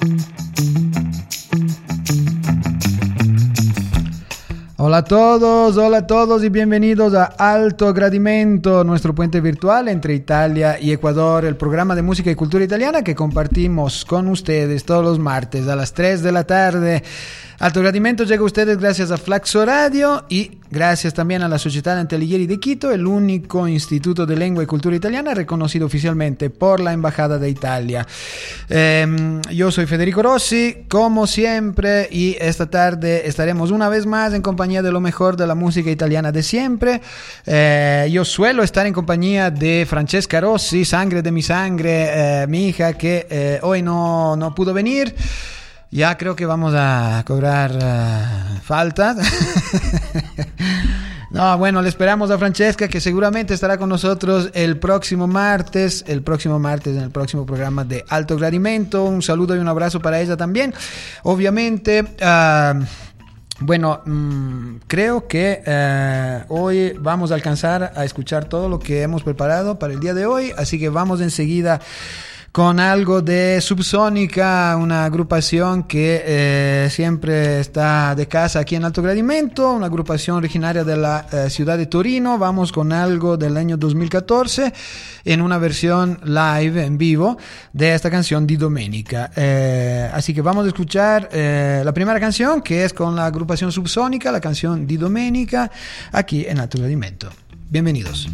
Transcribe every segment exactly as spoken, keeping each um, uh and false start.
Hola a todos, hola a todos y bienvenidos a Alto Gradimento, nuestro puente virtual entre Italia y Ecuador, el programa de música y cultura italiana que compartimos con ustedes todos los martes a las tres de la tarde. Alto Gradimento llega a ustedes gracias a Flaxo Radio y gracias también a la Società Antialighieri de Quito, el único instituto de lengua y cultura italiana reconocido oficialmente por la Embajada de Italia. Eh, yo soy Federico Rossi, como siempre, y esta tarde estaremos una vez más en compañía de lo mejor de la música italiana de siempre. Eh, yo suelo estar en compañía de Francesca Rossi, sangre de mi sangre, eh, mi hija, que eh, hoy no, no pudo venir. Ya creo que vamos a cobrar uh, faltas. No, bueno, le esperamos a Francesca, que seguramente estará con nosotros el próximo martes, el próximo martes en el próximo programa de Alto Gradimento. Un saludo y un abrazo para ella también. Obviamente, uh, bueno, mmm, creo que uh, hoy vamos a alcanzar a escuchar todo lo que hemos preparado para el día de hoy, así que vamos enseguida con algo de Subsonica, una agrupación que eh, siempre está de casa aquí en Alto Gradimento, una agrupación originaria de la eh, ciudad de Torino. Vamos con algo del año dos mil catorce en una versión live, en vivo, de esta canción Di Domenica. Eh, así que vamos a escuchar eh, la primera canción, que es con la agrupación Subsonica, la canción Di Domenica, aquí en Alto Gradimento. Bienvenidos.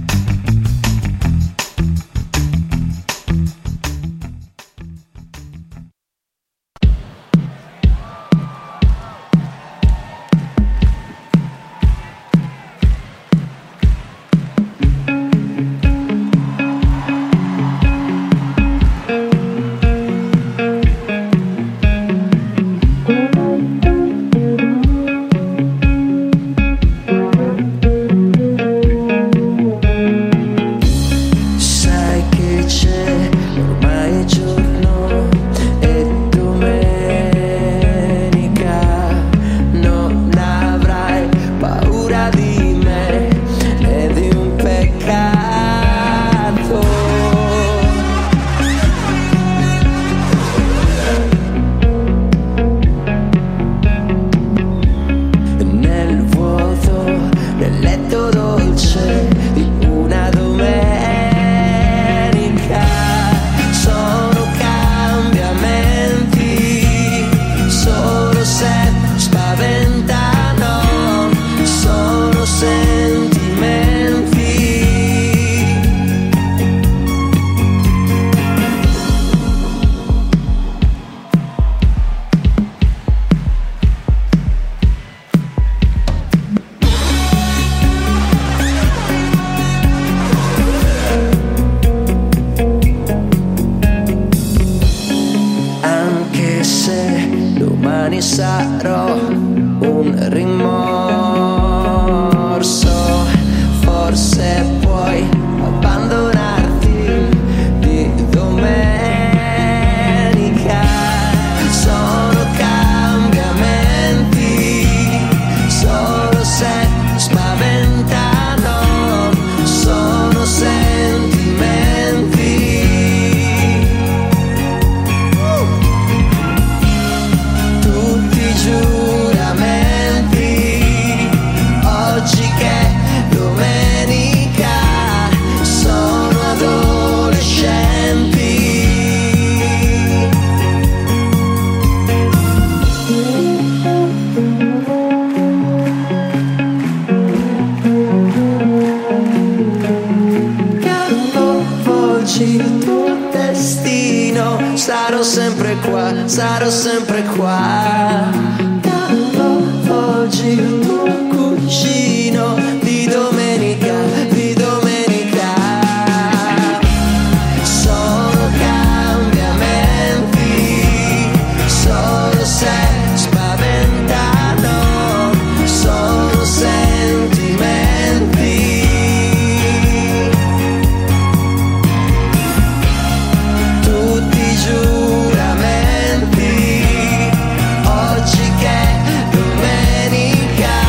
Sarò sempre qua. Oggi il tuo cugino di domenica, di domenica. Sono cambiamenti, solo se spaventano, sono sentimenti. Tutti i giuramenti. Oggi che domenica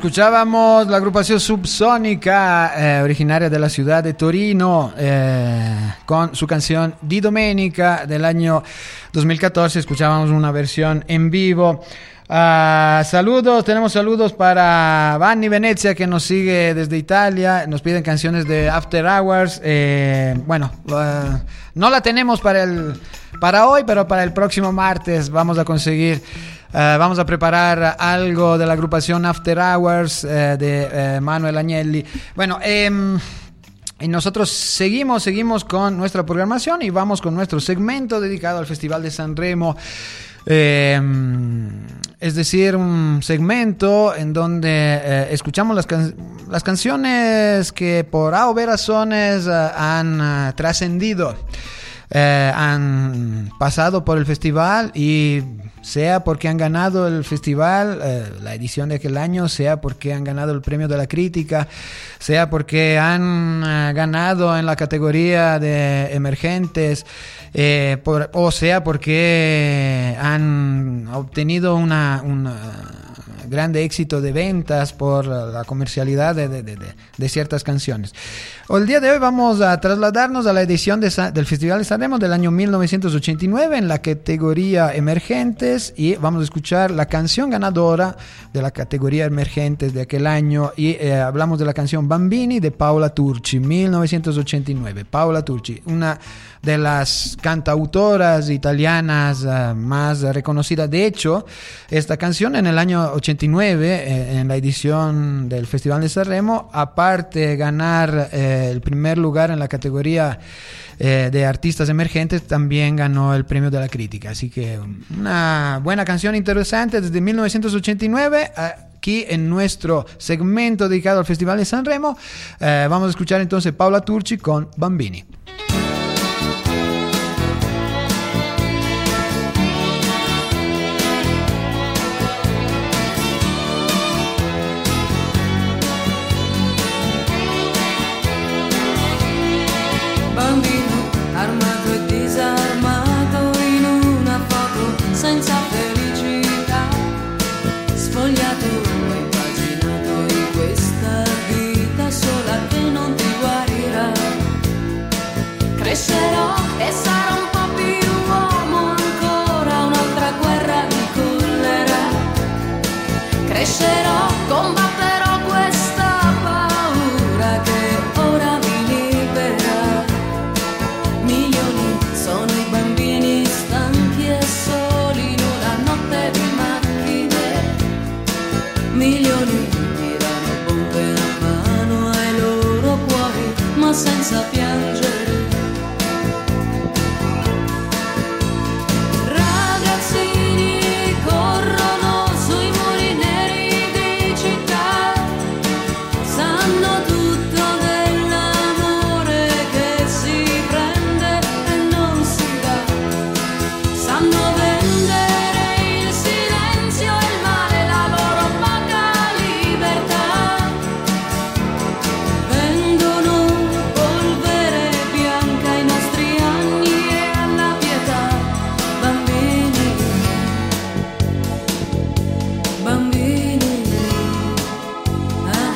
escuchábamos la agrupación Subsónica, eh, originaria de la ciudad de Torino, eh, con su canción Di Domenica del año dos mil catorce. Escuchábamos una versión en vivo. Uh, saludos, tenemos saludos para Vanni Venezia, que nos sigue desde Italia. Nos piden canciones de After Hours. Eh, bueno, uh, no la tenemos para el para hoy, pero para el próximo martes vamos a conseguir. Uh, vamos a preparar algo de la agrupación After Hours uh, de uh, Manuel Agnelli. Bueno, eh, y nosotros seguimos, seguimos con nuestra programación y vamos con nuestro segmento dedicado al Festival de Sanremo. Eh, es decir, un segmento en donde eh, escuchamos las, can- las canciones que por A o B razones uh, han uh, trascendido, eh, han pasado por el festival, y sea porque han ganado el festival, eh, la edición de aquel año, sea porque han ganado el premio de la crítica, sea porque han uh, ganado en la categoría de emergentes, eh, por, o sea porque han obtenido una, una grande éxito de ventas por la comercialidad de, de, de, de ciertas canciones. El día de hoy vamos a trasladarnos a la edición de Sa- del Festival de Sanremo del año mil novecientos ochenta y nueve en la categoría Emergentes, y vamos a escuchar la canción ganadora de la categoría Emergentes de aquel año, y eh, hablamos de la canción Bambini de Paola Turci, mil novecientos ochenta y nueve. Paola Turci, una de las cantautoras italianas uh, más reconocidas. De hecho, esta canción en el año ochenta y nueve, eh, en la edición del Festival de Sanremo, aparte de ganar eh, el primer lugar en la categoría eh, de artistas emergentes, también ganó el premio de la crítica. Así que una buena canción interesante desde mil novecientos ochenta y nueve. Aquí en nuestro segmento dedicado al Festival de Sanremo, eh, vamos a escuchar entonces Paola Turci con Bambini. Bambino armato e disarmato in una foto senza felicità, sfogliato e impaginato in questa vita sola che non ti guarirà. Crescerò e sarò un po' più uomo ancora, un'altra guerra mi cullerà. Crescerò, combatterò questa paura che ora mi libera. Milioni sono i bambini stanchi e soli in una notte di macchine. Milioni tirano bombe a mano ai loro cuori, ma senza piangere. Ragazzini corrono sui muri neri di città, sanno tutto dell'amore che si prende e non si dà, sanno vendere il silenzio e il male, la loro poca libertà, vendono polvere bianca ai nostri anni e alla pietà. Bambini, bambini, ah.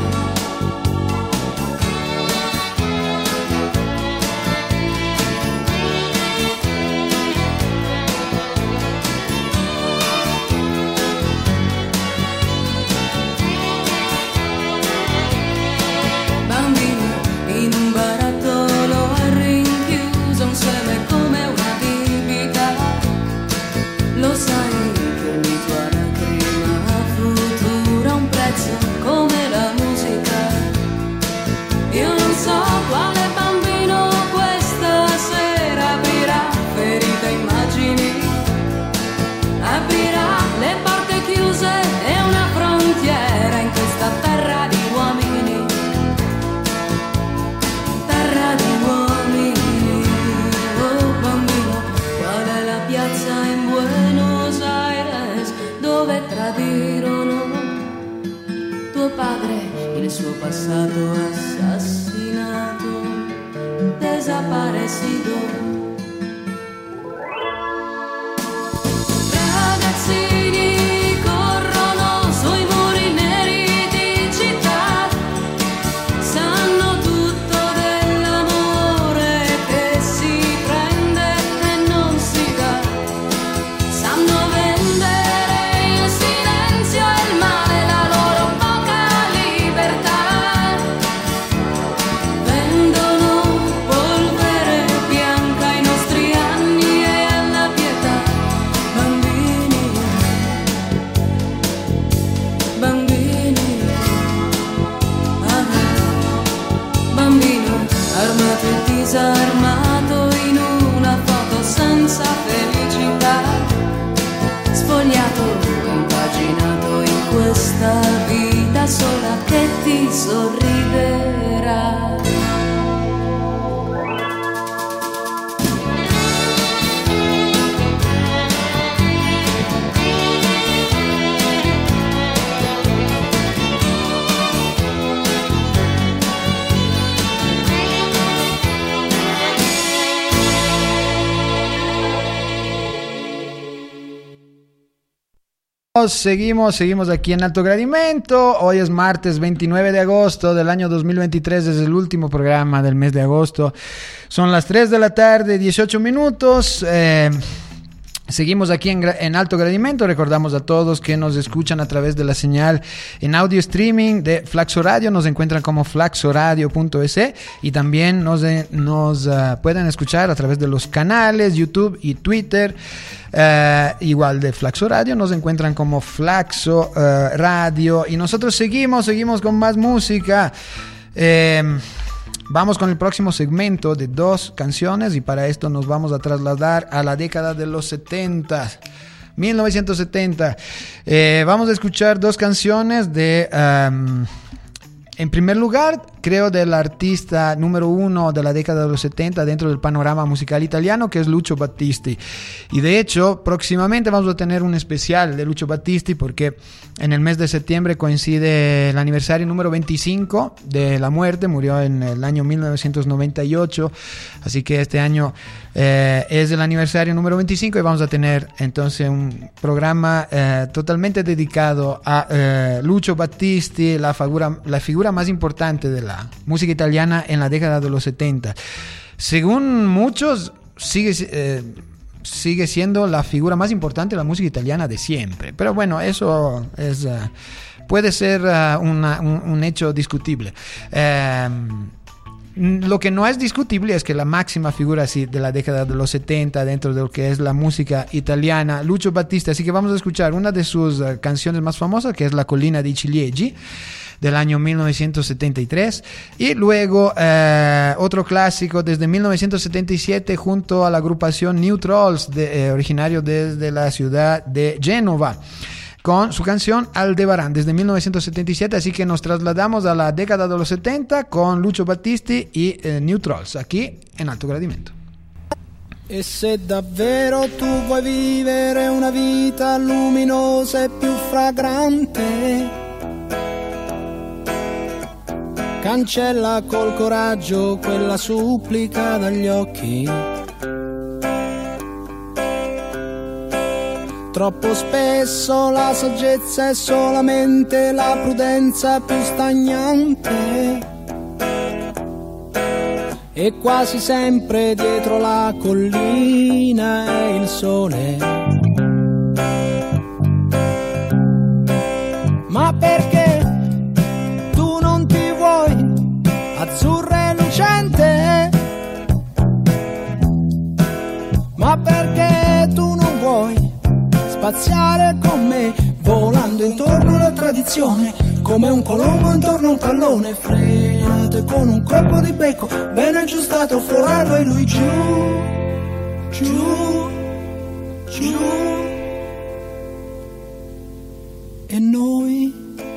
Bambino in un barattolo è rinchiuso un seme come una bibita. Lo sai che ogni tua lacrima futura ha un prezzo come la musica. Io non so quale bambino questa sera aprirà ferite immagini, aprirà le porte chiuse e una frontiera in questa terra di uomini, terra di uomini. Oh bambino, qual è la piazza in Buenos Aires dove tradirono tuo padre, il suo passato assassinato, desaparecido? Ragazzini corrono sui muri neri disarmato in una foto senza felicità, sfogliato, impaginato in questa vita sola che ti sorriderà. Seguimos, seguimos aquí en Alto Gradimento. Hoy es martes veintinueve de agosto del año dos mil veintitrés, es el último programa del mes de agosto. Son las tres de la tarde, dieciocho minutos. Eh, Seguimos aquí en, en Alto Gradimento. Recordamos a todos que nos escuchan a través de la señal en audio streaming de Flaxo Radio. Nos encuentran como flaxoradio punto es y también nos, nos uh, pueden escuchar a través de los canales YouTube y Twitter. Uh, igual de Flaxo Radio, nos encuentran como Flaxo uh, Radio. Y nosotros seguimos, seguimos con más música. Eh, Vamos con el próximo segmento de dos canciones y para esto nos vamos a trasladar a la década de los setenta, mil novecientos setenta. Eh, vamos a escuchar dos canciones de... Um, en primer lugar, creo del artista número uno de la década de los setenta dentro del panorama musical italiano, que es Lucio Battisti. Y de hecho, próximamente vamos a tener un especial de Lucio Battisti porque en el mes de septiembre coincide el aniversario número veinticinco de la muerte. Murió en el año mil novecientos noventa y ocho, así que este año eh, es el aniversario número veinticinco y vamos a tener entonces un programa eh, totalmente dedicado a eh, Lucio Battisti, la figura, la figura más importante de la música italiana en la década de los setenta. Según muchos, sigue, eh, sigue siendo la figura más importante de la música italiana de siempre. Pero bueno, eso es, uh, puede ser uh, una, un, un hecho discutible. Um, Lo que no es discutible es que la máxima figura sí, de la década de los setenta dentro de lo que es la música italiana, Lucio Battisti. Así que vamos a escuchar una de sus uh, canciones más famosas, que es La collina dei ciliegi, del año mil novecientos setenta y tres, y luego eh, otro clásico desde mil novecientos setenta y siete junto a la agrupación New Trolls, de, eh, originario desde la ciudad de Génova, con su canción Aldebarán desde mil novecientos setenta y siete. Así que nos trasladamos a la década de los setenta con Lucio Battisti y eh, New Trolls aquí en Alto Gradimento. E se davvero tu vuoi vivere una vita luminosa e più fragrante, cancella col coraggio quella supplica dagli occhi. Troppo spesso la saggezza è solamente la prudenza più stagnante, e quasi sempre dietro la collina è il sole. Ma perché tu non ti vuoi azzurra e lucente? Ma perché tu non vuoi spaziare con me, volando intorno alla tradizione, come un colombo intorno a un pallone, frenato con un colpo di becco, ben aggiustato, floraro e lui giù, giù, giù, e noi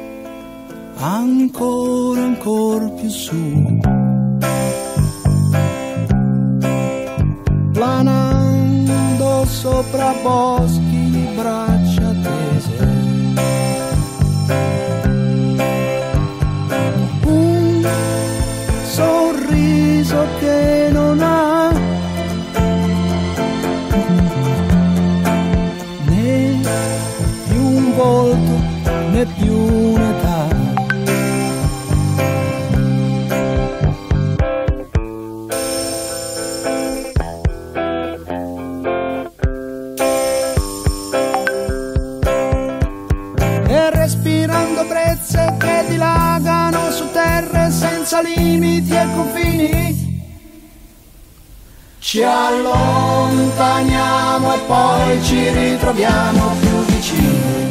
ancora, ancora più su, planando sopra boschi di braccia tese, un sorriso che non ha né più un volto né più un'età. Che dilagano su terre senza limiti e confini, ci allontaniamo e poi ci ritroviamo più vicini,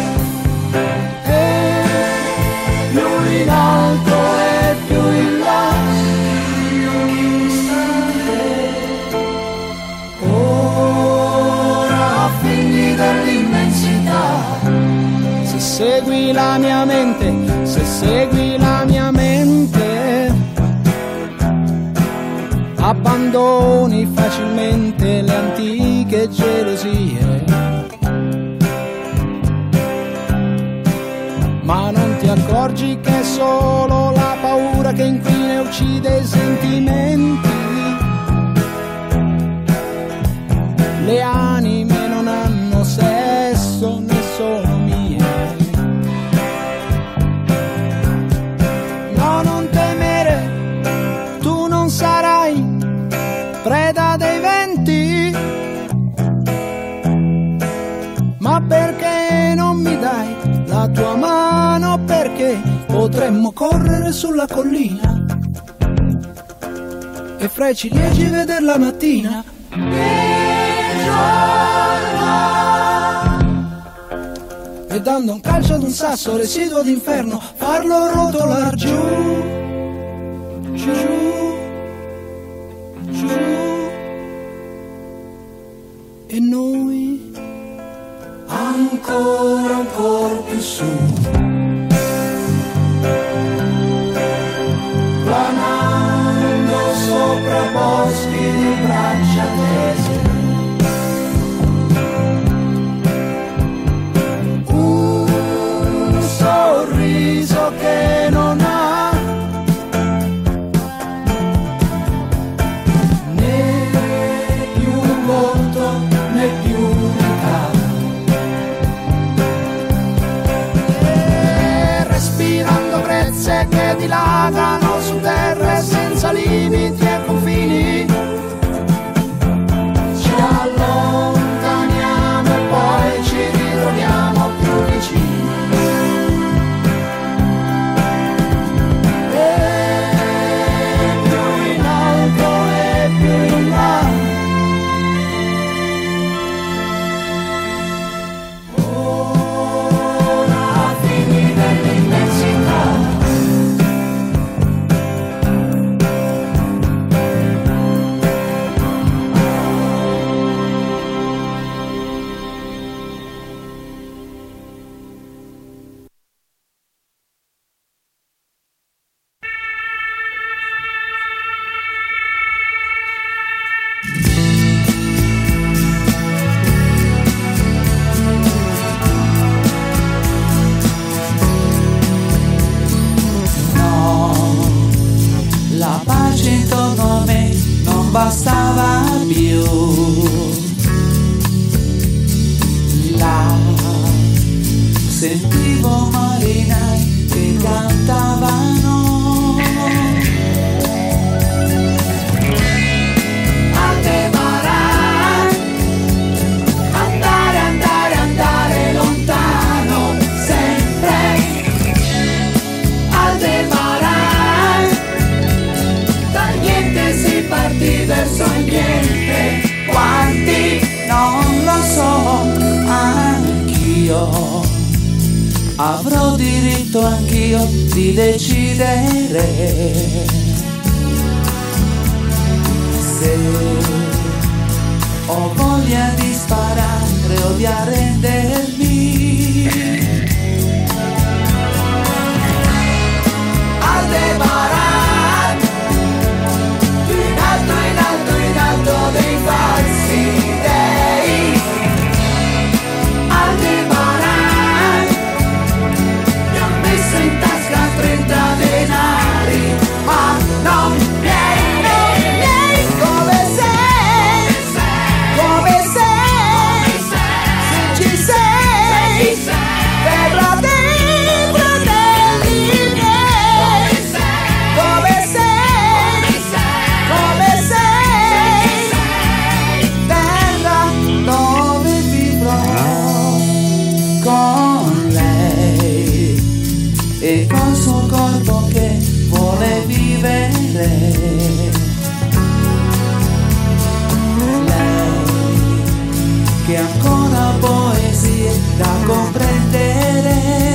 e più in alto e più in là segui la mia mente, se segui la mia mente, abbandoni facilmente le antiche gelosie. Ma non ti accorgi che è solo la paura che infine uccide i sentimenti. Le anime non hanno sesso né sono mie. No, non temere, tu non sarai preda dei venti. Ma perché non mi dai la tua mano, perché potremmo correre sulla collina e fra i ciliegi vedere la mattina e dando un calcio ad un sasso residuo d'inferno farlo rotolar giù, giù, giù, e noi ancora un po' più su, planando sopra boschi di braccia tese. Un sorriso che non ha né più volto né più unità. Che dilagano su terre senza limiti e confini. Ci allontaniamo e poi ci ritroviamo più vicini. E più in alto e più in là. Ora a fini dell'immensità. Bastava più, là sentivo marinai che cantavano. Aldebaran, andare, andare, andare lontano, sempre. Aldebaran, da niente si partì verso il niente. Quanti? Non lo so, anch'io avrò diritto anch'io di decidere se ho voglia di sparare o di arrendermi. Aldebaran, in alto, in alto, in alto dei falsi dei. Aldebaran, mi ho messo in tasca trenta denari, ma non miei, non miei. Come sei, come sei, se ci sei, verrà dentro degli miei. Come sei, come sei, terra dove vivrò con lei e col suo corpo che vuole vivere. Lei che ha ancora poesie da comprendere.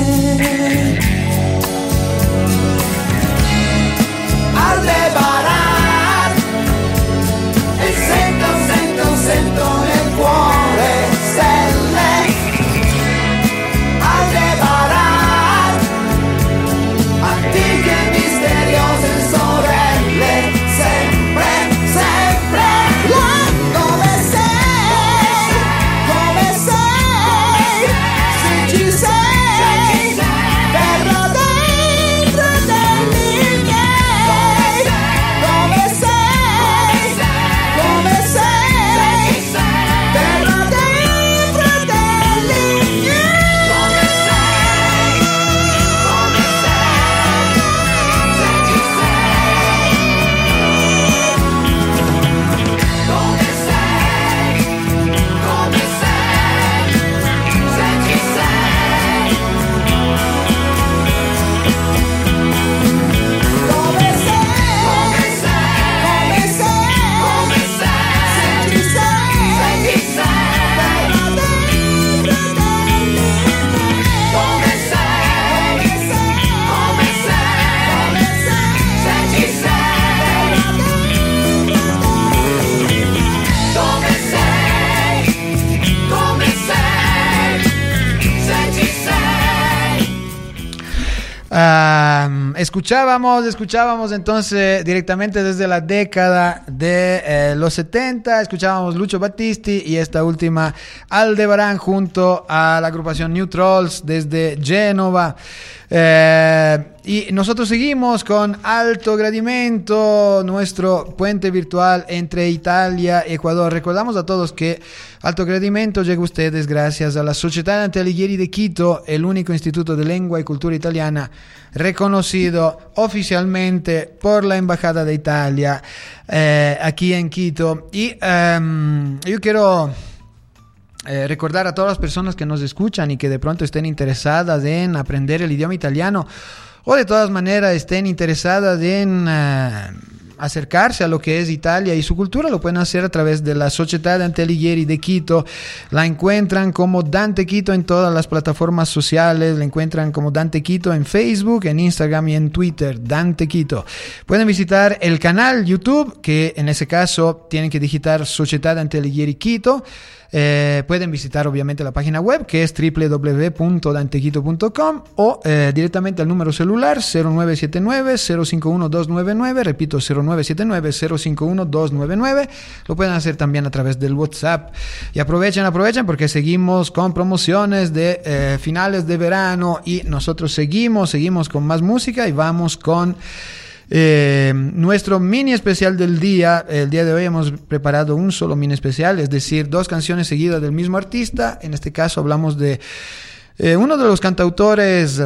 Aldebaran, e sento, sento, sento nel cuore stelle. Aldebaran, Um, escuchábamos, escuchábamos entonces directamente desde la década de eh, los setenta, escuchábamos Lucio Battisti y esta última Aldebarán junto a la agrupación New Trolls desde Génova. Eh, y nosotros seguimos con Alto Gradimento, nuestro puente virtual entre Italia y Ecuador. Recordamos a todos que Alto Gradimento llega a ustedes gracias a la Società Dante Alighieri de Quito, el único instituto de lengua y cultura italiana reconocido oficialmente por la Embajada de Italia eh, aquí en Quito. Y um, yo quiero Eh, recordar a todas las personas que nos escuchan y que de pronto estén interesadas en aprender el idioma italiano o de todas maneras estén interesadas en uh, acercarse a lo que es Italia y su cultura, lo pueden hacer a través de la Società Dante Alighieri de Quito. La encuentran como Dante Quito en todas las plataformas sociales, la encuentran como Dante Quito en Facebook, en Instagram y en Twitter, Dante Quito. Pueden visitar el canal YouTube, que en ese caso tienen que digitar Società Dante Alighieri Quito. Eh, pueden visitar obviamente la página web, que es doble u doble u doble u punto dantequito punto com, o eh, directamente al número celular cero nueve siete nueve cero cinco uno dos nueve nueve, repito cero nueve siete nueve cero cinco uno dos nueve nueve. Lo pueden hacer también a través del WhatsApp. Y aprovechen, aprovechen porque seguimos con promociones de eh, finales de verano y nosotros seguimos, seguimos con más música y vamos con Eh, nuestro mini especial del día. El día de hoy hemos preparado un solo mini especial, es decir, dos canciones seguidas del mismo artista. En este caso hablamos de eh, uno de los cantautores,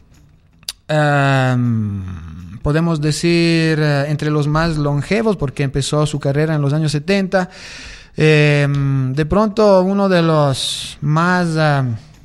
um, podemos decir, uh, entre los más longevos, porque empezó su carrera en los años setenta. Eh, de pronto uno de los más uh,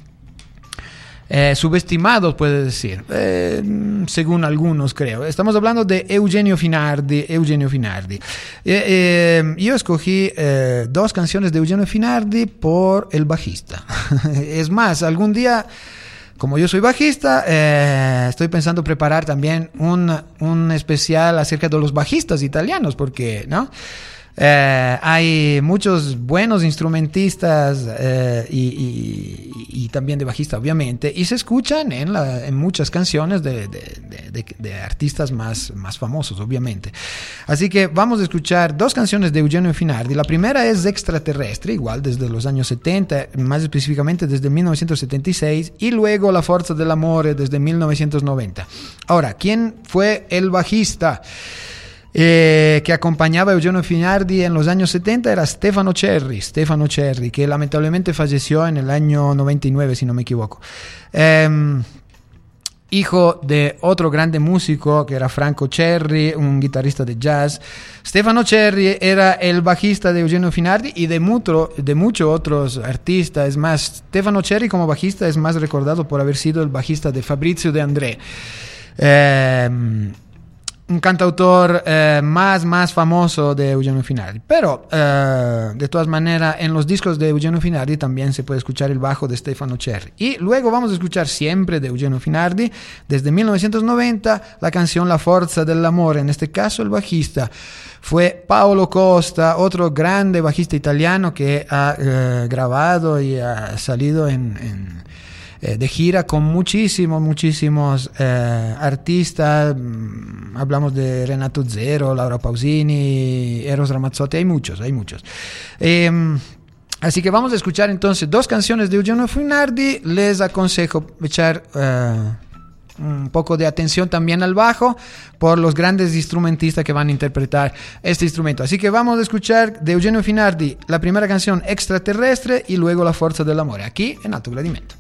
Eh, subestimados, puede decir, eh, según algunos, creo. Estamos hablando de Eugenio Finardi. Eugenio Finardi. Eh, eh, yo escogí eh, dos canciones de Eugenio Finardi por el bajista. Es más, algún día, como yo soy bajista, eh, estoy pensando preparar también un, un especial acerca de los bajistas italianos, porque, ¿no? Eh, hay muchos buenos instrumentistas eh, y, y, y también de bajista, obviamente, y se escuchan en, la, en muchas canciones de, de, de, de, de artistas más, más famosos, obviamente. Así que vamos a escuchar dos canciones de Eugenio Finardi. La primera es Extraterrestre, igual desde los años setenta, más específicamente desde mil novecientos setenta y seis, y luego La Forza dell'Amore desde mil novecientos noventa. Ahora, ¿quién fue el bajista Eh, que acompañaba a Eugenio Finardi en los años setenta? Era Stefano Cerri, Stefano Cerri, que lamentablemente falleció en el año noventa y nueve, si no me equivoco. Eh, hijo de otro grande músico que era Franco Cerri, un guitarrista de jazz. Stefano Cerri era el bajista de Eugenio Finardi y de, mucho, de muchos otros artistas. Es más, Stefano Cerri como bajista es más recordado por haber sido el bajista de Fabrizio De André. Eh, un cantautor eh, más, más famoso de Eugenio Finardi. Pero, eh, de todas maneras, en los discos de Eugenio Finardi también se puede escuchar el bajo de Stefano Cerri. Y luego vamos a escuchar siempre de Eugenio Finardi, desde mil novecientos noventa, la canción La Forza dell'Amore. En este caso, el bajista fue Paolo Costa, otro grande bajista italiano que ha eh, grabado y ha salido en... en de gira con muchísimos, muchísimos eh, artistas. Hablamos de Renato Zero, Laura Pausini, Eros Ramazzotti, hay muchos, hay muchos. Eh, así que vamos a escuchar entonces dos canciones de Eugenio Finardi. Les aconsejo echar eh, un poco de atención también al bajo por los grandes instrumentistas que van a interpretar este instrumento. Así que vamos a escuchar de Eugenio Finardi la primera canción, Extraterrestre, y luego La Forza dell'Amore, aquí en Alto Gradimento.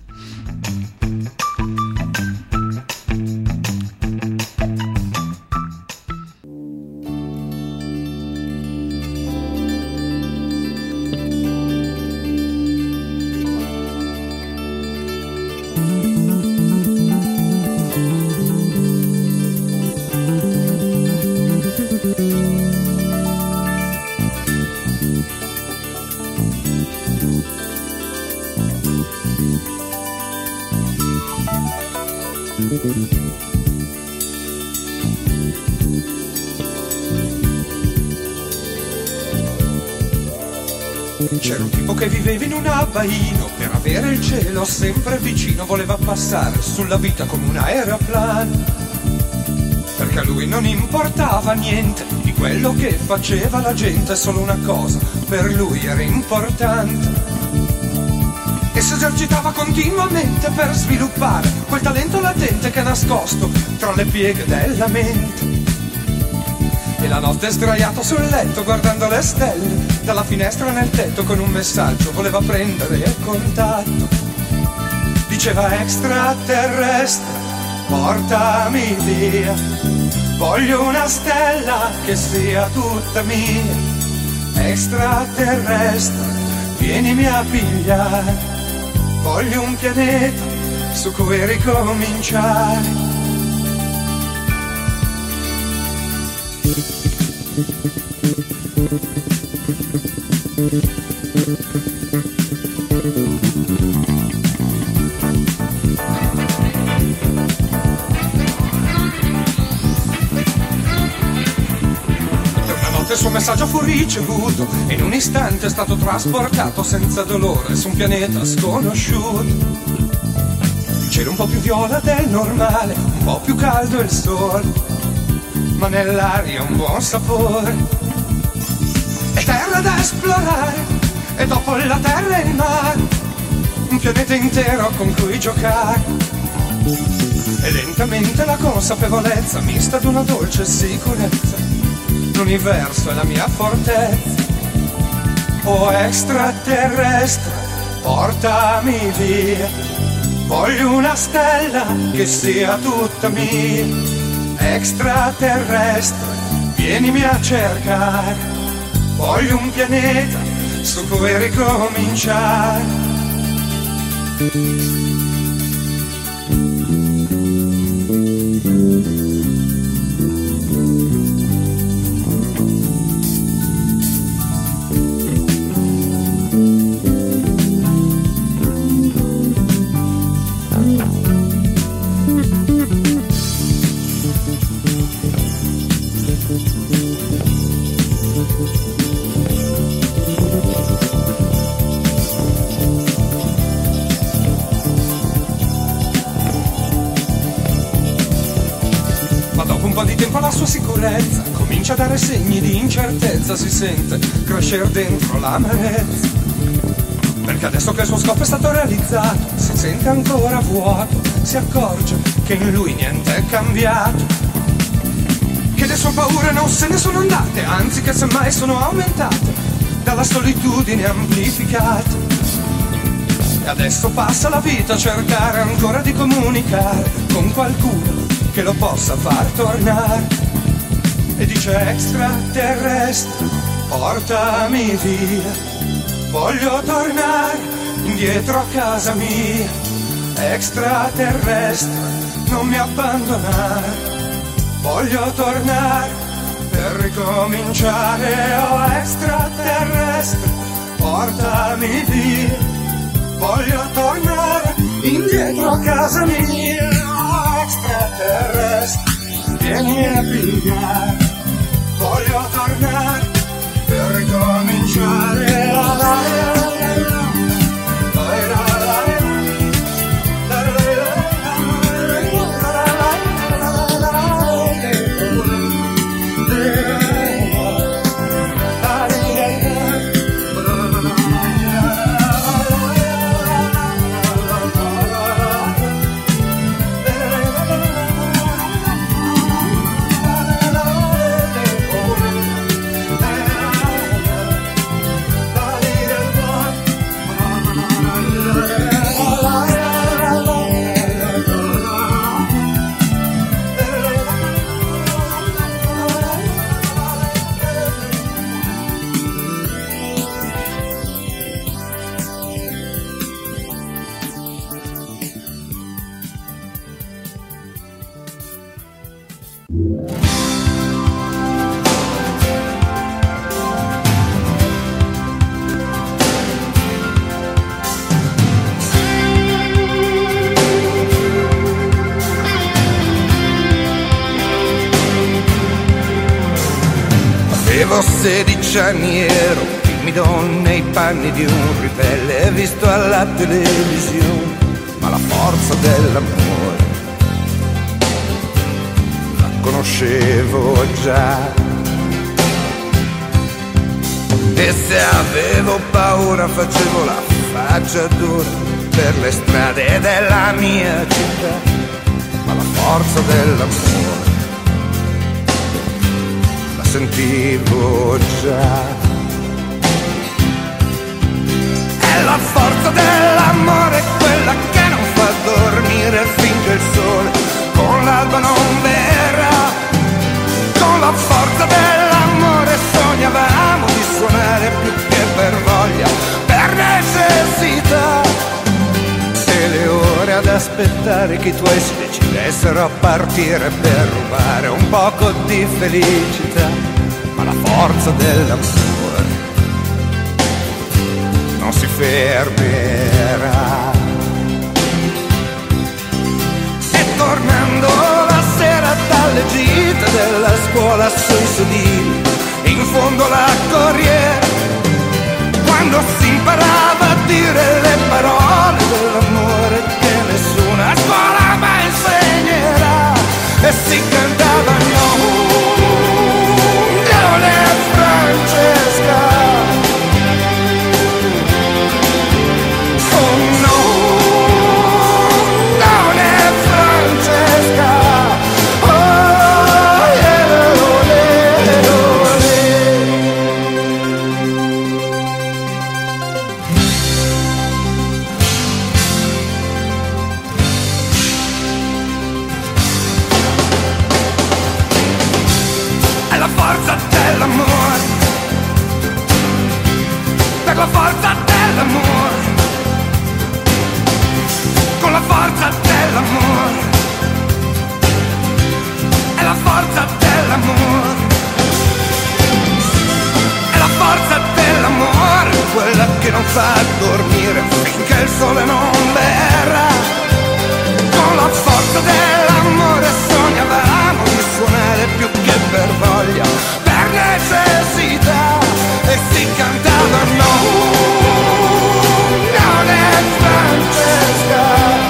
C'era un tipo che viveva in un abbaino, per avere il cielo sempre vicino voleva passare sulla vita come un aeroplano, perché a lui non importava niente di quello che faceva la gente, solo una cosa per lui era importante, e si esercitava continuamente per sviluppare quel talento latente che è nascosto tra le pieghe della mente. E la notte sdraiato sul letto guardando le stelle dalla finestra nel tetto con un messaggio voleva prendere contatto. Diceva: extraterrestre, portami via, voglio una stella che sia tutta mia. Extraterrestre, vienimi a pigliare, voglio un pianeta su cui ricominciare. Il suo messaggio fu ricevuto e in un istante è stato trasportato senza dolore su un pianeta sconosciuto. Il cielo un po' più viola del normale, un po' più caldo il sole, ma nell'aria un buon sapore. E terra da esplorare, e dopo la terra e il mare, un pianeta intero con cui giocare. E lentamente la consapevolezza mista ad una dolce sicurezza: l'universo è la mia fortezza. Oh extraterrestre, portami via, voglio una stella che sia tutta mia. Extraterrestre, vienimi a cercare, voglio un pianeta su cui ricominciare. La sua sicurezza comincia a dare segni di incertezza, si sente crescere dentro l'amarezza, perché adesso che il suo scopo è stato realizzato si sente ancora vuoto, si accorge che in lui niente è cambiato, che le sue paure non se ne sono andate, anzi che semmai sono aumentate dalla solitudine amplificata. E adesso passa la vita a cercare ancora di comunicare con qualcuno che lo possa far tornare. E dice: extraterrestre, portami via, voglio tornare indietro a casa mia. Extraterrestre, non mi abbandonare, voglio tornare per ricominciare. Oh extraterrestre, portami via, voglio tornare indietro a casa mia. Extraterrestre, vieni a pigliare, voglio tornare per ricominciare. Avevo sedici anni, ero umido nei panni di un ribelle visto alla televisione, ma la forza dell'amore la conoscevo già. E se avevo paura facevo la faccia dura per le strade della mia città, ma la forza dell'amore la sentivo già. È la forza dell'amore quella che non fa dormire finché il sole con l'alba non verrà. Con la forza dell'amore sognavamo di suonare più che per voglia, per necessità. E le ore ad aspettare che i tuoi si decidessero a partire per rubare un poco di felicità, ma la forza dell'amore non si fermerà. E tornando la sera dalle gite della scuola sui sedili, in fondo alla corriera, quando si imparava a dire le parole dell'amore che nessuna scuola mai insegnerà, e si cantava no, non è Francesca. Per la forza dell'amore, con la forza dell'amore, è la forza dell'amore, è la forza dell'amore, quella che non fa dormire finché il sole non verrà. Con la forza dell'amore sognavamo di suonare più che per voglia, per necessità, e si cantava no, non è Francesca.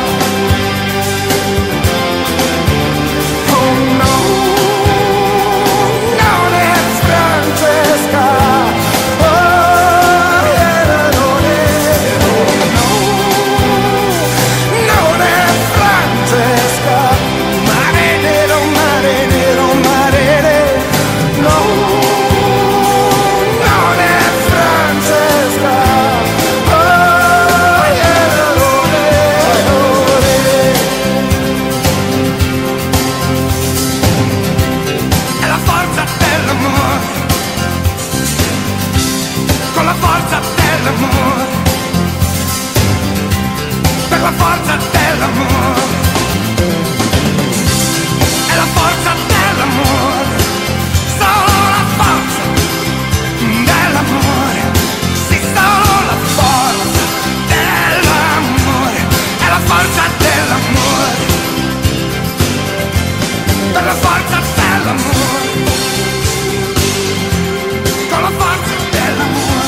Oh no, non è Francesca. Oh yeah, non è, oh no, non è Francesca. Mare nero, mare nero, mare nero, no. Per la forza dell'amore, è la forza dell'amore, solo la forza dell'amore, sì, solo la forza dell'amore, è la forza dell'amore, per la forza dell'amore, con la forza dell'amore,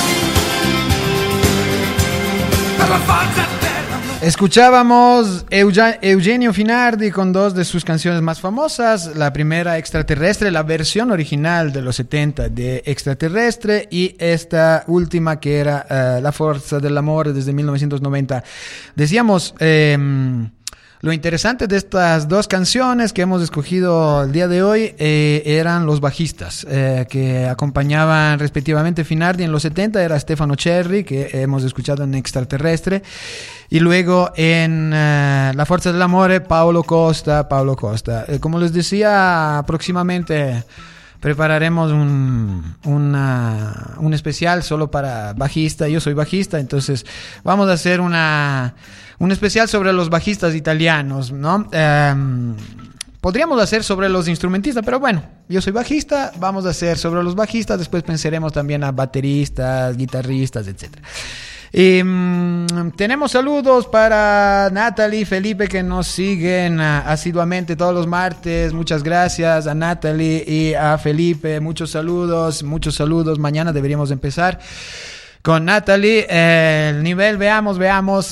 per la forza dell'amore. Escuchábamos Eugenio Finardi con dos de sus canciones más famosas. La primera, Extraterrestre, la versión original de los setenta de Extraterrestre, y esta última que era uh, La Forza del Amor desde mil novecientos noventa. Decíamos... Eh, Lo interesante de estas dos canciones que hemos escogido el día de hoy eh, eran los bajistas eh, que acompañaban respectivamente Finardi en los setenta. Era Stefano Cerri, que hemos escuchado en Extraterrestre, y luego en uh, La Forza del Amore, Paolo Costa. Paolo Costa. Eh, como les decía, próximamente prepararemos un, una, un especial solo para bajista. Yo soy bajista, entonces vamos a hacer una... un especial sobre los bajistas italianos, ¿no? Eh, podríamos hacer sobre los instrumentistas, pero bueno, yo soy bajista, vamos a hacer sobre los bajistas, después pensaremos también a bateristas, guitarristas, etcétera. Y, um, tenemos saludos para Natalie, Felipe, que nos siguen uh, asiduamente todos los martes. Muchas gracias a Natalie y a Felipe. Muchos saludos, muchos saludos. Mañana deberíamos empezar con Natalie. Eh, el nivel, veamos, veamos.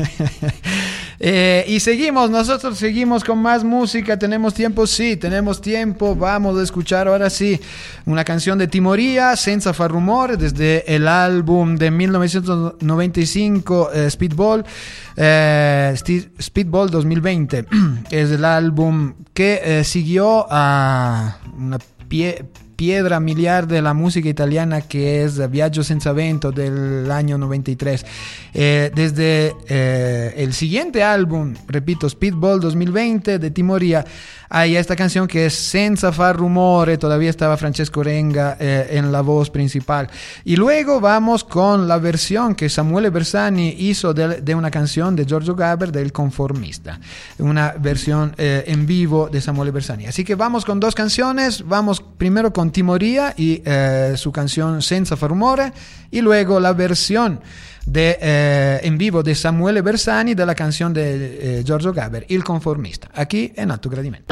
Eh, y seguimos, nosotros seguimos con más música. ¿Tenemos tiempo? Sí, tenemos tiempo. Vamos a escuchar ahora sí una canción de Timoria, Senza far rumore, desde el álbum de mil novecientos noventa y cinco, eh, Speedball, eh, Speedball dos mil veinte. Es el álbum que eh, siguió a una pie... piedra miliar de la música italiana, que es Viaggio senza vento del año noventa y tres. Eh, desde eh, el siguiente álbum, repito, Speedball dos mil veinte de Timoria, hay esta canción que es Senza far rumore. Todavía estaba Francesco Renga eh, en la voz principal. Y luego vamos con la versión que Samuele Bersani hizo de, de una canción de Giorgio Gaber, del Conformista, una versión eh, en vivo de Samuele Bersani. Así que vamos con dos canciones. Vamos primero con Timoria y eh, su canción Senza far rumore, y luego la versión de, eh, en vivo de Samuele Bersani de la canción de eh, Giorgio Gaber, Il Conformista, aquí en Alto Gradimento.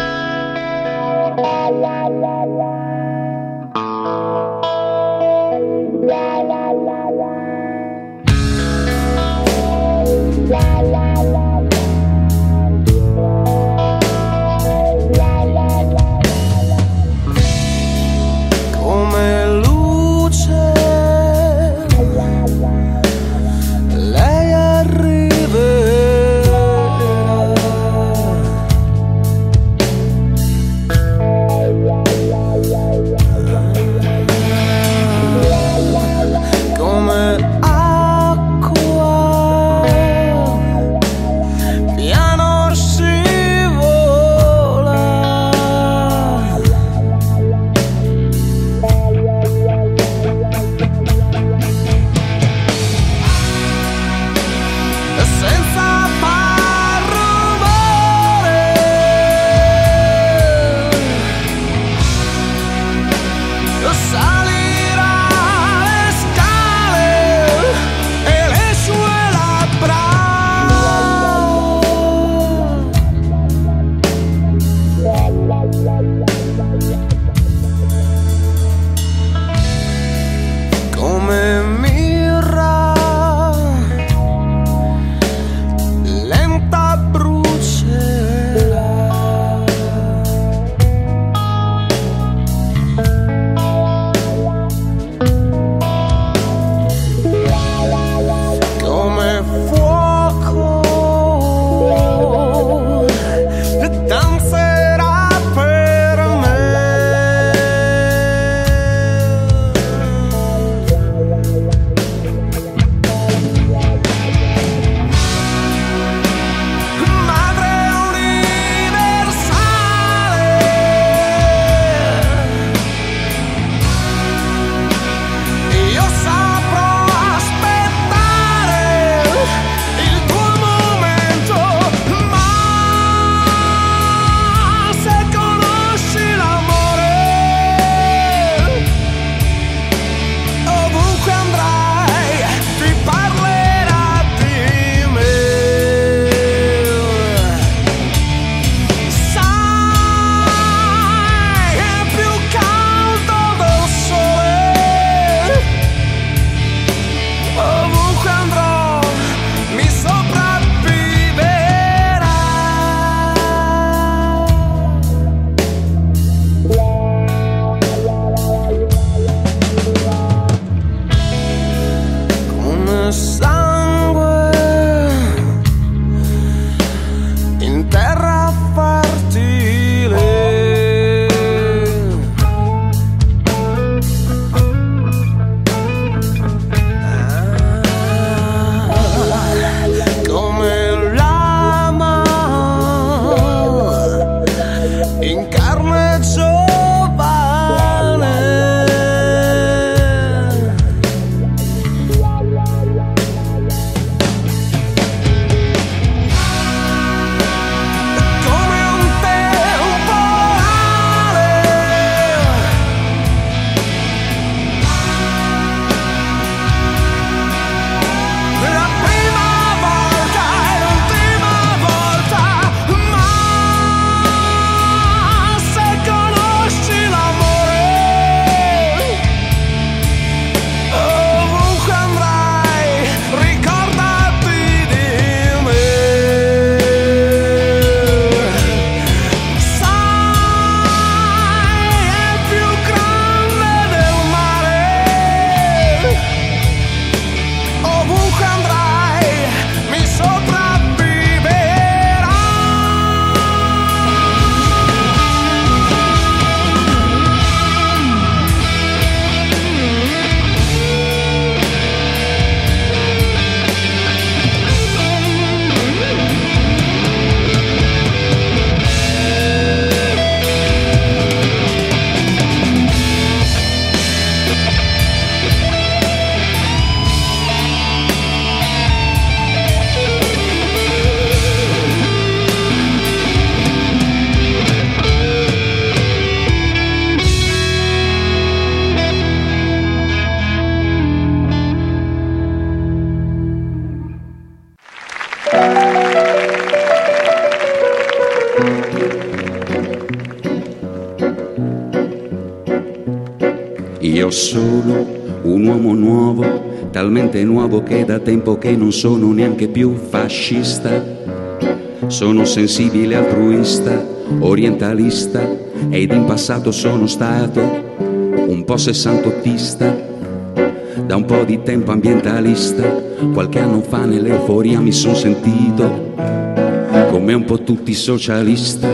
Io sono un uomo nuovo, talmente nuovo che da tempo che non sono neanche più fascista. Sono sensibile, altruista, orientalista ed in passato sono stato un po' sessantottista, da un po' di tempo ambientalista. Qualche anno fa nell'euforia mi son sentito come un po' tutti socialista.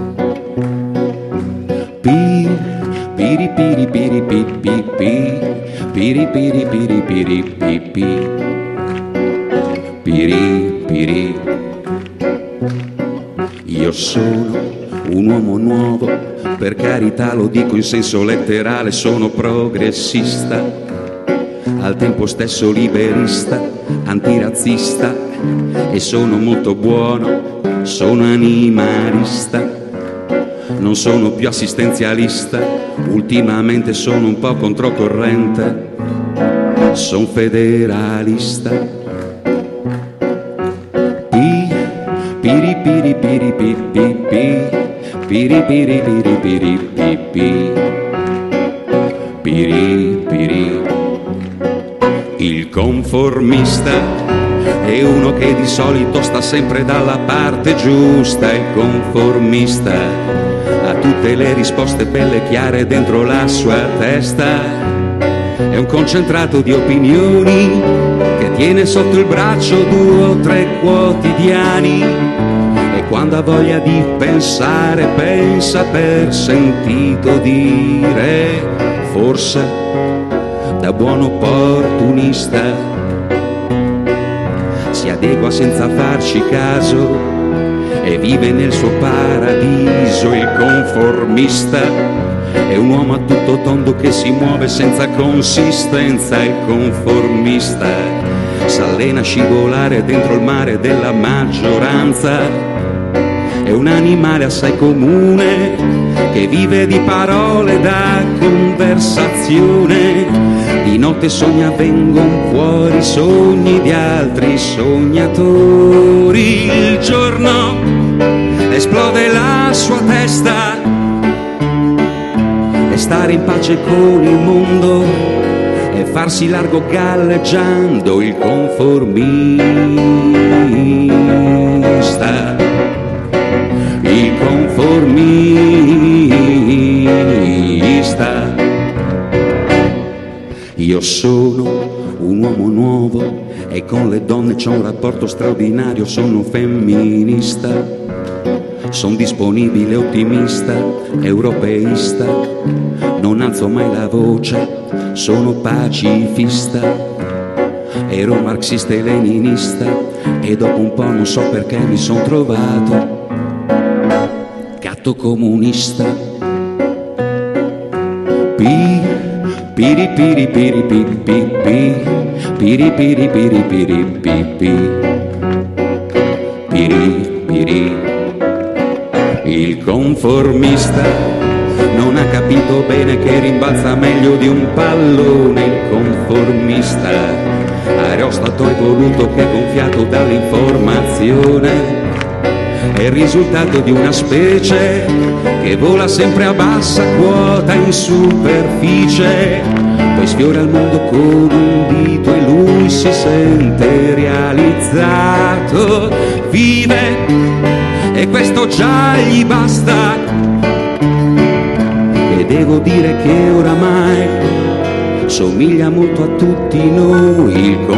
Pi, piri piri piri pi pi pi, piri piri piri piri pi pi, piri piri. Io sono un uomo nuovo, per carità lo dico in senso letterale, sono progressista, al tempo stesso liberista, antirazzista e sono molto buono, sono animalista, non sono più assistenzialista, ultimamente sono un po' controcorrente, sono federalista. Piri piri piri pi pi pi, piri piri piri piri pi pi, piri piri. Il conformista è uno che di solito sta sempre dalla parte giusta. Il conformista ha tutte le risposte belle chiare dentro la sua testa. È un concentrato di opinioni che tiene sotto il braccio due o tre quotidiani e quando ha voglia di pensare pensa per sentito dire, forse da buon opportunista si adegua senza farci caso e vive nel suo paradiso. Il conformista è un uomo a tutto tondo che si muove senza consistenza. Il conformista s'allena a scivolare dentro il mare della maggioranza. È un animale assai comune che vive di parole da conversazione. Di notte sogna vengono fuori sogni di altri sognatori. Il giorno esplode la sua testa e stare in pace con il mondo e farsi largo galleggiando. Il conformista, il conformista. Io sono un uomo nuovo e con le donne c'ho un rapporto straordinario. Sono femminista, son disponibile, ottimista, europeista, non alzo mai la voce, sono pacifista, ero marxista e leninista e dopo un po' non so perché mi son trovato gatto comunista. Pi, piri piri piri pi pi pi, piri piri piri piri pi pi, piri piri. Il conformista non ha capito bene che rimbalza meglio di un pallone. Il conformista aerostato evoluto che è gonfiato dall'informazione è il risultato di una specie che vola sempre a bassa quota in superficie, poi sfiora il mondo con un dito e lui si sente realizzato, vive e questo già gli basta. E devo dire che oramai somiglia molto a tutti noi. Il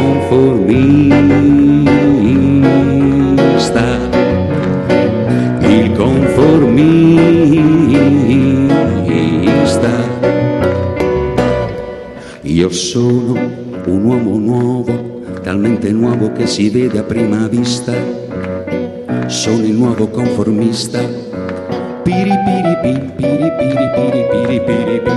conformista, il conformista. Io sono un uomo nuovo, talmente nuovo che si vede a prima vista. Sono il nuovo conformista. Piri piri pi, piri piri piri piri piri pi.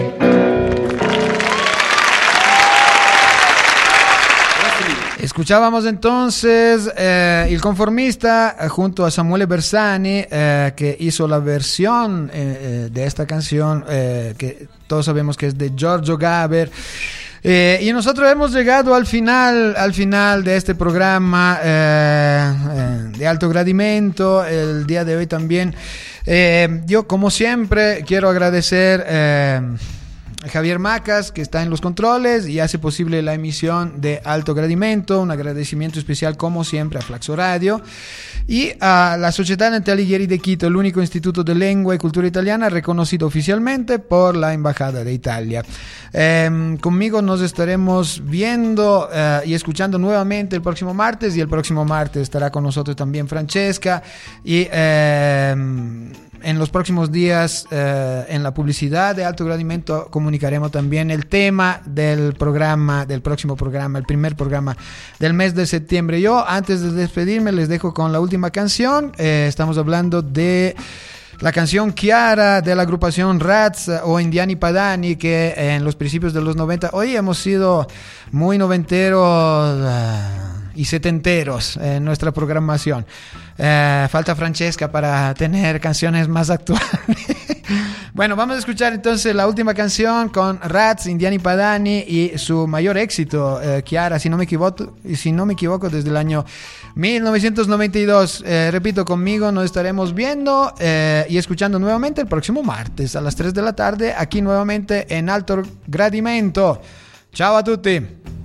Escuchábamos entonces eh, El Conformista eh, junto a Samuele Bersani, eh, que hizo la versión eh, de esta canción eh, que todos sabemos que es de Giorgio Gaber. Eh, y nosotros hemos llegado al final, al final de este programa eh, eh, de alto gradimento. El día de hoy también, eh, yo como siempre quiero agradecer eh, Javier Macas, que está en los controles y hace posible la emisión de Alto Gradimento. Un agradecimiento especial, como siempre, a Flaxo Radio y a la Società Nante Alighieri de Quito, el único instituto de lengua y cultura italiana reconocido oficialmente por la Embajada de Italia. Eh, conmigo nos estaremos viendo eh, y escuchando nuevamente el próximo martes, y el próximo martes estará con nosotros también Francesca, y eh, en los próximos días eh, en la publicidad de Alto Gradimento comunicaremos también el tema del programa, del próximo programa, el primer programa del mes de septiembre. Yo, antes de despedirme, les dejo con la última canción. Eh, estamos hablando de la canción Chiara de la agrupación Rats o Indiani Padani, que en los principios de los noventa, hoy hemos sido muy noventeros uh, y setenteros en nuestra programación. Uh, falta Francesca para tener canciones más actuales. Bueno, vamos a escuchar entonces la última canción con Rats, Indiani Padani y su mayor éxito, eh, Chiara, si no me equivoco, si no me equivoco, desde el año mil novecientos noventa y dos. Eh, repito, conmigo nos estaremos viendo eh, y escuchando nuevamente el próximo martes a las tres de la tarde, aquí nuevamente en Alto Gradimento. Ciao a tutti.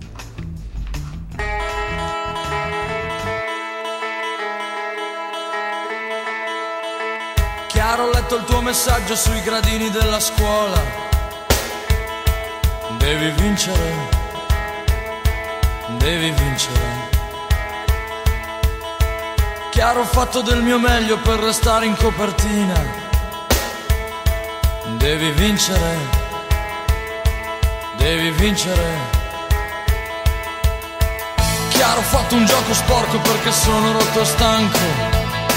Chiaro, ho letto il tuo messaggio sui gradini della scuola. Devi vincere, devi vincere. Chiaro, ho fatto del mio meglio per restare in copertina. Devi vincere, devi vincere. Chiaro, ho fatto un gioco sporco perché sono rotto e stanco.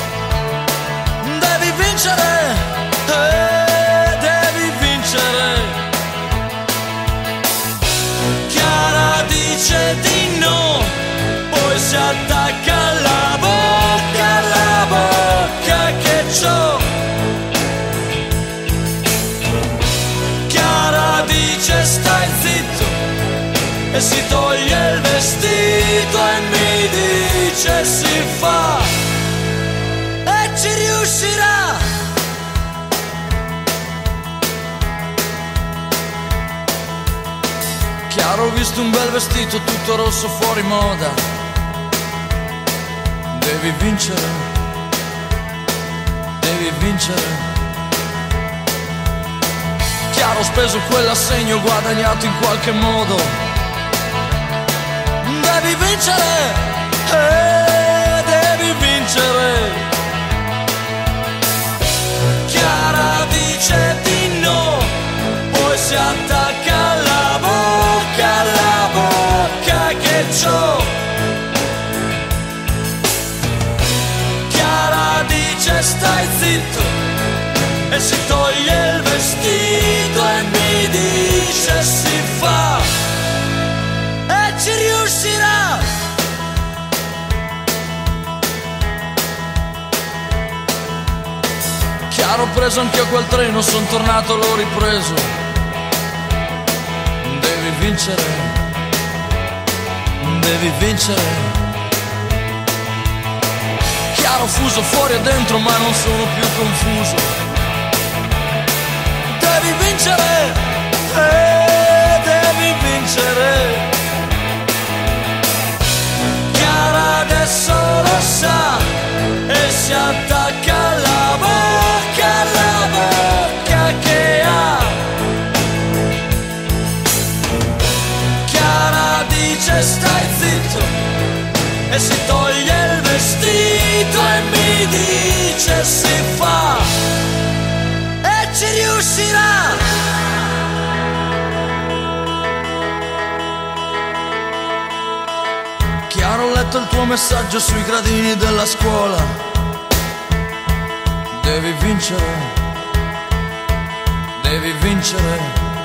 Devi vincere, eh, devi vincere. Chiara dice di no, poi si attacca alla bocca, alla bocca che c'ho. Chiara dice stai zitto e si toglie il vestito e mi dice si fa. Ci riuscirà. Chiaro, ho visto un bel vestito tutto rosso fuori moda. Devi vincere, devi vincere. Chiaro, ho speso quell'assegno guadagnato in qualche modo. Devi vincere, eh, devi vincere. Chiara dice di no, poi si attacca alla bocca, alla bocca che c'ho. Chiara dice stai zitto e si toglie il vestito e mi dice si fa e ci riuscirà. Chiaro, ho preso anch'io quel treno, son tornato, l'ho ripreso. Devi vincere, devi vincere. Chiaro, fuso fuori e dentro, ma non sono più confuso. Devi vincere, eh, devi vincere. Chiara adesso lo sa e si attacca alla bocca, alla bocca che ha. Chiara dice stai zitto e si toglie il vestito e mi dice si fa e ci riuscirà. Chiaro, ho letto il tuo messaggio sui gradini della scuola. Devi vincere, devi vincere.